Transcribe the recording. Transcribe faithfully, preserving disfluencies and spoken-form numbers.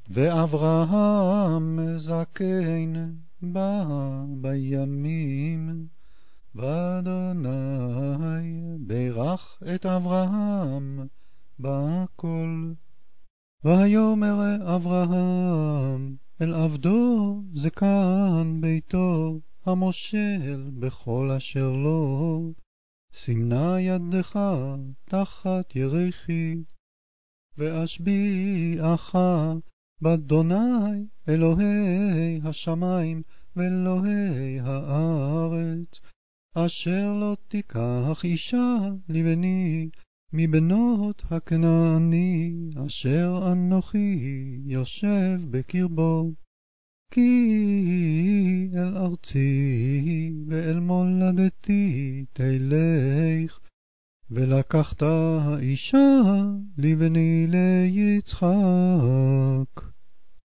ואברהם זקן בא בימים, ואדוני ברך את אברהם בכל. ויאמר אברהם אל עבדו זקן ביתו, המושל בכל אשר לו, שים נא ידך תחת ירכי, ואשביעך באדוני אלוהי השמיים ואלוהי הארץ, אשר לא תיקח אישה לבני מבנות הכנעני, אשר אנוכי יושב בקרבו. כי אל ארצי ואל מולדתי תלך, ולקחת האישה לבני ליצחק.